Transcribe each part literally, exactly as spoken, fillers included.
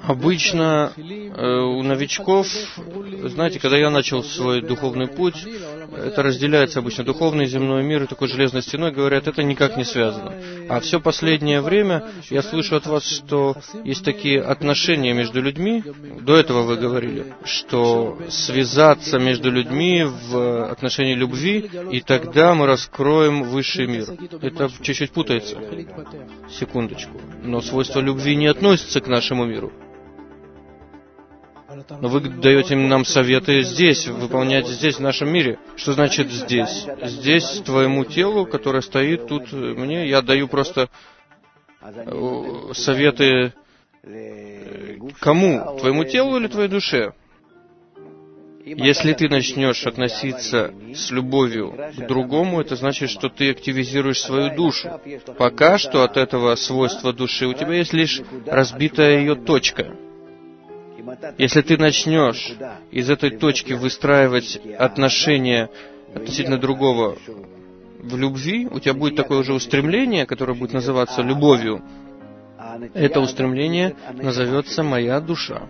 Обычно э, у новичков, знаете, когда я начал свой духовный путь, это разделяется обычно духовный и земной мир, и такой железной стеной, говорят, это никак не связано. А все последнее время я слышу от вас, что есть такие отношения между людьми, до этого вы говорили, что связаться между людьми в отношении любви, и тогда мы раскроем высший мир. Это чуть-чуть путается. Секундочку. Но свойства любви не относятся к нашему миру. Но вы даете нам советы здесь, выполнять здесь, в нашем мире. Что значит здесь? Здесь твоему телу, которое стоит тут мне, я даю просто советы кому? Твоему телу или твоей душе? Если ты начнешь относиться с любовью к другому, это значит, что ты активизируешь свою душу. Пока что от этого свойства души у тебя есть лишь разбитая ее точка. Если ты начнешь из этой точки выстраивать отношения относительно другого в любви, у тебя будет такое уже устремление, которое будет называться любовью. Это устремление назовется «моя душа».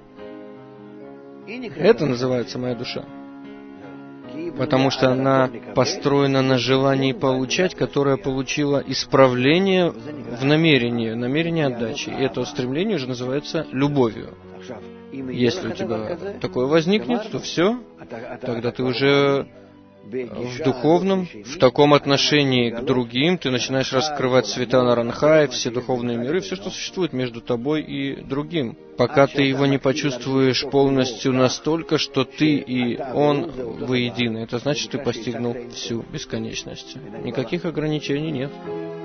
Это называется «моя душа». Потому что она построена на желании получать, которое получило исправление в намерении, намерение отдачи. И это устремление уже называется любовью. Если у тебя такое возникнет, то все, тогда ты уже в духовном, в таком отношении к другим, ты начинаешь раскрывать света Наранхай, все духовные миры, все, что существует между тобой и другим. Пока ты его не почувствуешь полностью настолько, что ты и он воедино. Это значит, ты постигнул всю бесконечность. Никаких ограничений нет.